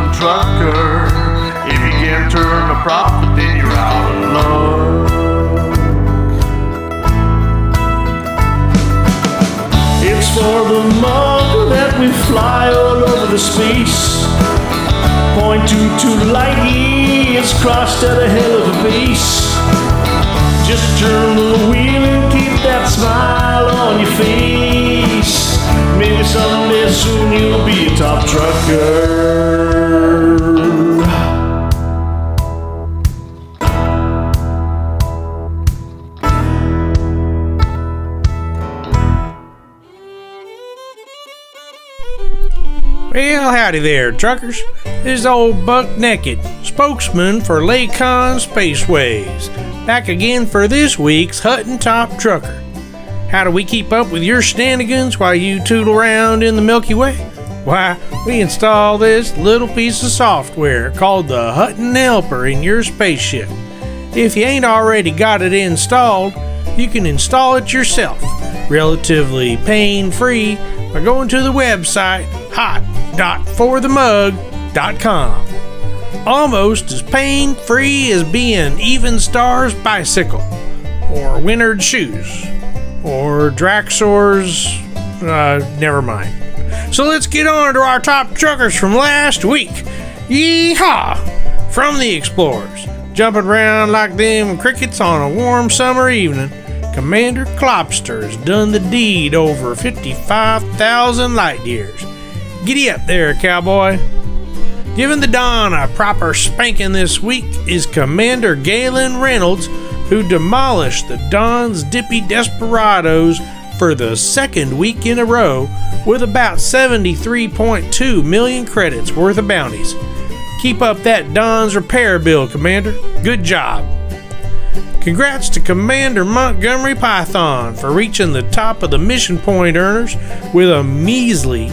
top trucker. If you can't turn a profit, then you're out of luck. It's for the mug that we fly all over the space. Point to light years crossed at a hell of a pace. Just turn the wheel and keep that smile on your face. Maybe someday soon you'll be a top trucker. Well, howdy there, truckers. This is old Buck Naked, spokesman for Lakon Spaceways, back again for this week's Hutton Top Trucker. How do we keep up with your shenanigans while you tootle around in the Milky Way? Why, we install this little piece of software called the Hutton Helper in your spaceship. If you ain't already got it installed, you can install it yourself, relatively pain-free, by going to the website hot.forthemug.com. Almost as pain-free as being Evenstar's bicycle, or Winard shoes, or Draxor's, never mind. So let's get on to our top truckers from last week. Yeehaw! From the Explorers, jumping around like them crickets on a warm summer evening, Commander Klopster has done the deed over 55,000 light years. Giddy up there, cowboy. Giving the Don a proper spanking this week is Commander Galen Reynolds, who demolished the Don's Dippy Desperados for the second week in a row with about 73.2 million credits worth of bounties. Keep up that Don's repair bill, Commander. Good job. Congrats to Commander Montgomery Python for reaching the top of the mission point earners with a measly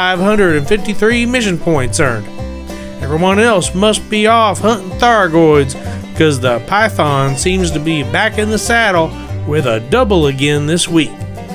553 mission points earned. Everyone else must be off hunting Thargoids, because the Python seems to be back in the saddle with a double again this week.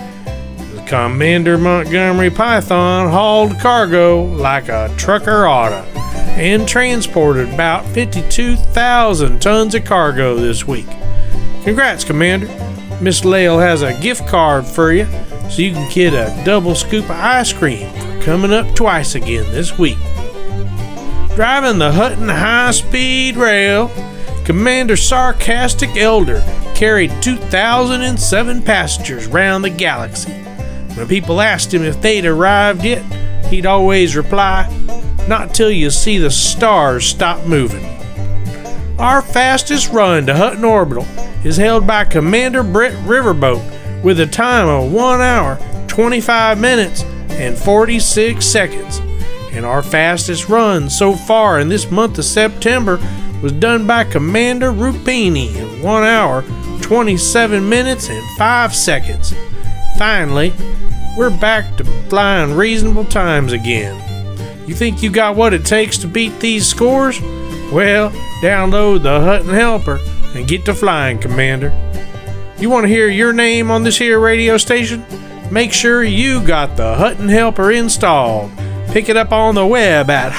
Commander Montgomery Python hauled cargo like a trucker oughta and transported about 52,000 tons of cargo this week. Congrats, Commander. Miss Lael has a gift card for you, so you can get a double scoop of ice cream for coming up twice again this week. Driving the Hutton High-Speed Rail, Commander Sarcastic Elder carried 2,007 passengers round the galaxy. When people asked him if they'd arrived yet, he'd always reply, "Not till you see the stars stop moving." Our fastest run to Hutton Orbital is held by Commander Brett Riverboat with a time of 1 hour, 25 minutes, and 46 seconds. And our fastest run so far in this month of September was done by Commander Rupini in 1 hour, 27 minutes, and 5 seconds. Finally, we're back to flying reasonable times again. You think you got what it takes to beat these scores? Well, download the Hutton Helper and get to flying, Commander. You want to hear your name on this here radio station? Make sure you got the Hutton Helper installed. Pick it up on the web at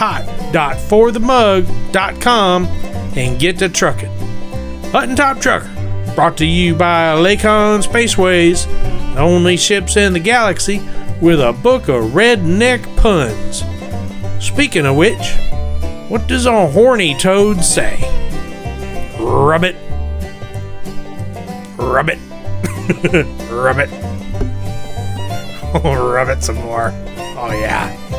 hot.forthemug.com and get to trucking. Hutton Top Trucker, brought to you by Lakon Spaceways, the only ships in the galaxy with a book of redneck puns. Speaking of which, what does a horny toad say? Rub it. Rub it. Rub it. Rub it some more. Oh yeah.